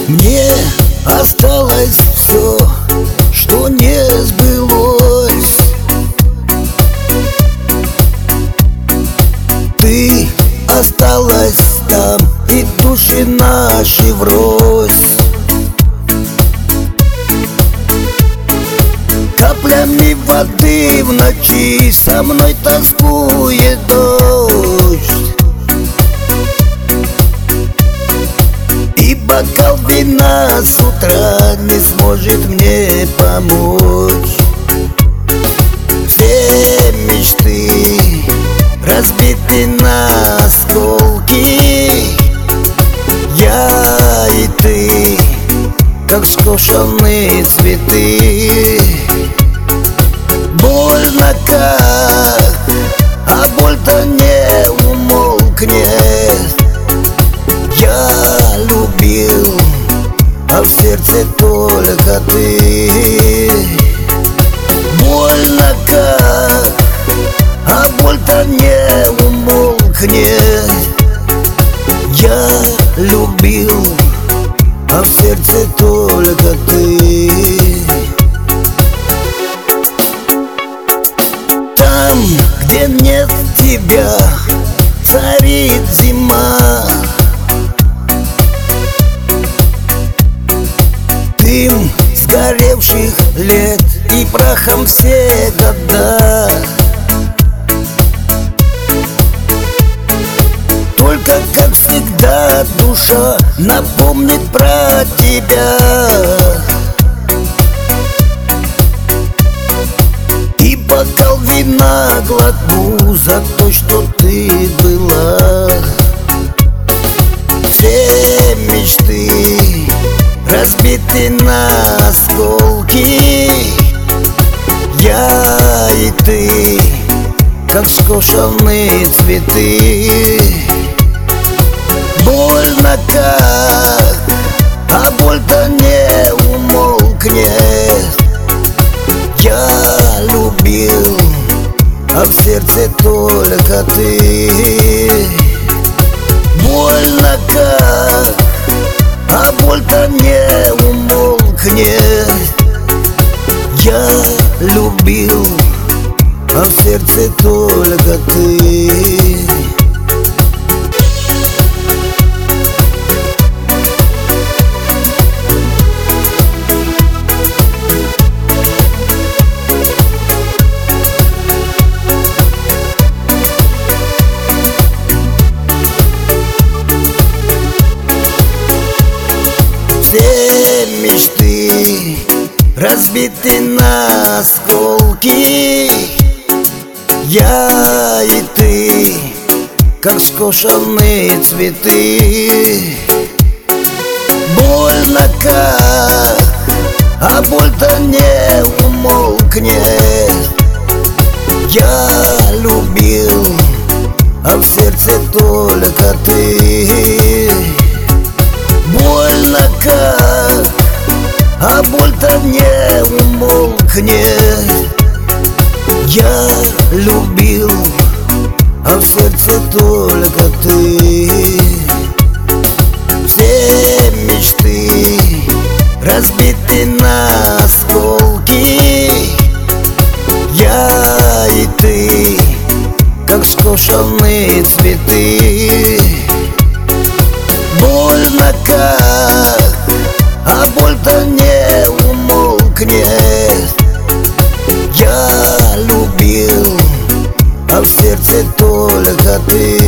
Мне осталось все, что не сбылось. Ты осталась там, и души наши врозь. Каплями воды в ночи со мной тоскует дождь. И бокал вина с утра не сможет мне помочь. Все мечты разбиты на осколки. Я и ты, как скошенные цветы. Больно как, а боль-то не умолкнет. Я любил, а в сердце только ты. Больно как, а боль-то не умолкнет. Я любил, а в сердце только ты. Там, где нет тебя, царит зима. Дым сгоревших лет и прахом все года. Только, как всегда, душа напомнит про тебя. И бокал вина глотну за то, что ты была. Все мечты разбиты на осколки. Я и ты, как скошенные цветы. Больно как, а боль-то не умолкнет. Я любил, а в сердце только ты. Больно как, а боль-то не умолкнет. Я любил, а в сердце только ты. Все мечты разбиты на осколки. Я и ты, как скошенные цветы. Больно как, а боль-то не умолкнет. Я любил, а в сердце только ты. Больно как, а боль-то не умолкнет. Я любил, а в сердце только ты. Все мечты разбиты на осколки. Я и ты, как скошенные цветы. Больно как, а боль-то не умолкнет. Я любил, а в сердце только ты.